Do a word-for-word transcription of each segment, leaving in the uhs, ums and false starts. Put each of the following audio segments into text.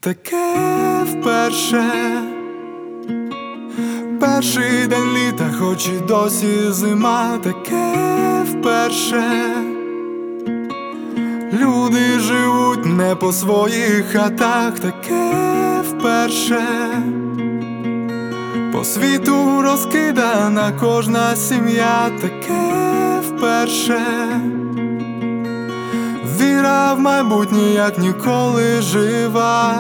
Таке вперше, перший день літа, хоч і досі зима. Таке вперше, люди живуть не по своїх хатах. Таке вперше, по світу розкидана кожна сім'я. Таке вперше, віра в майбутнє, як ніколи жива.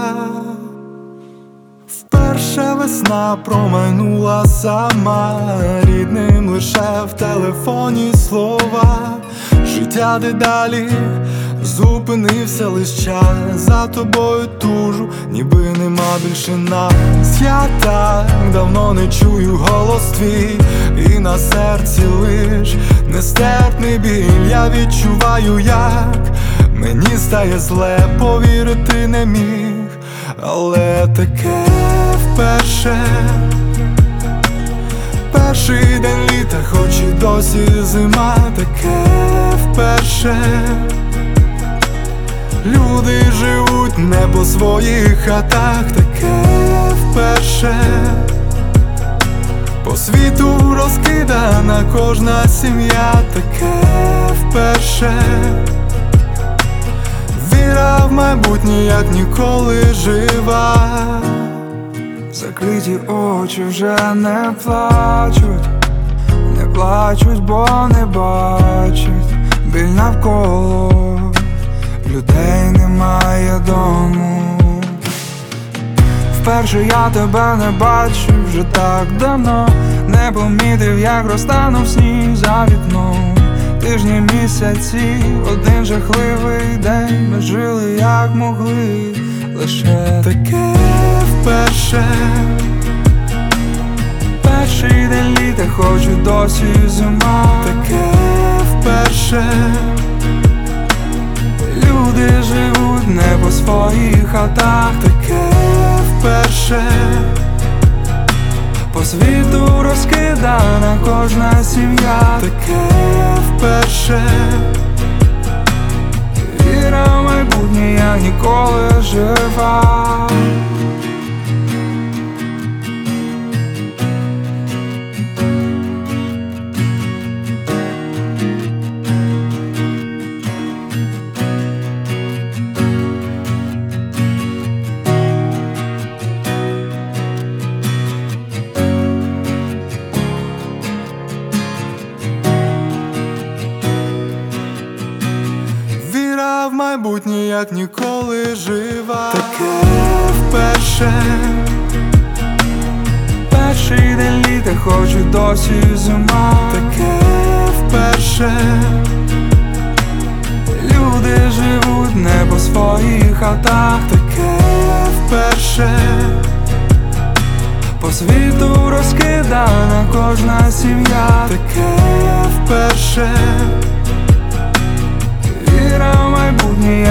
Вперше весна промайнула сама, рідним лише в телефоні слова. Життя дедалі зупинився лиш час, за тобою тужу, ніби нема більше нас. Я так давно не чую голос твій, і на серці лиш нестерпний біль. Я відчуваю, як мені стає зле, повірити не міг, але таке вперше, перший день літа, хоч і досі зима. Таке вперше, люди живуть не по своїх хатах. Таке вперше, по світу розкидана кожна сім'я. Таке вперше, віра в майбутнє, як ніколи жива. Закриті очі вже не плачуть, не плачуть, бо не бачать біль навколо, людей немає дому. Вперше я тебе не бачив вже так давно, не помітив, як розтанув сніг за вікном. Тижні, місяці, один жахливий день, ми жили як могли, лише таке вперше, перший день літа, хоч і досі зима. Таке вперше, люди живуть не по своїх хатах. Таке вперше, по світу розкидана кожна сім'я. Таке вперше, віра в майбутнє, як ніколи жива. в майбутнє, як ніколи жива. Таке вперше, перший день літа, хоч і досі зима. Таке вперше, люди живуть не по своїх хатах. Таке вперше, по світу розкидана кожна сім'я. Таке вперше, віра в майбутнє,